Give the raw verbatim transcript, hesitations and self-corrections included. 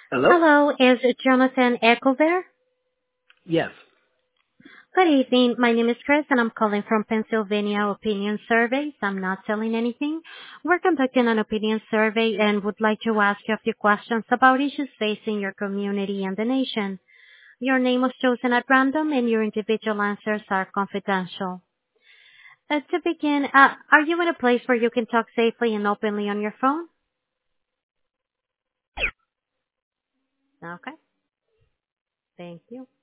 Hello? Hello, is Jonathan Echo there? Yes. Good evening. My name is Chris, and I'm calling from Pennsylvania Opinion Surveys. I'm not selling anything. We're conducting an opinion survey and would like to ask you a few questions about issues facing your community and the nation. Your name was chosen at random, and your individual answers are confidential. Uh, to begin, uh, are you in a place where you can talk safely and openly on your phone? Okay, thank you.